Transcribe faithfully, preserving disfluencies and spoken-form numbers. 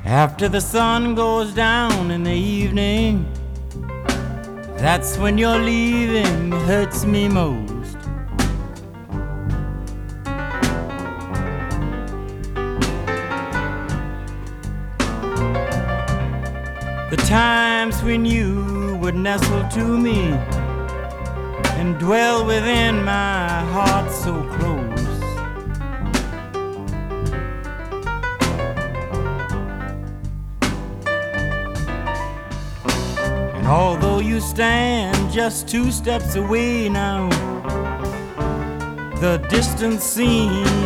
After the sun goes down in the evening, that's when your leaving hurts me most. The times when you would nestle to me and dwell within my heart so close. And although you stand just two steps away now, the distance seems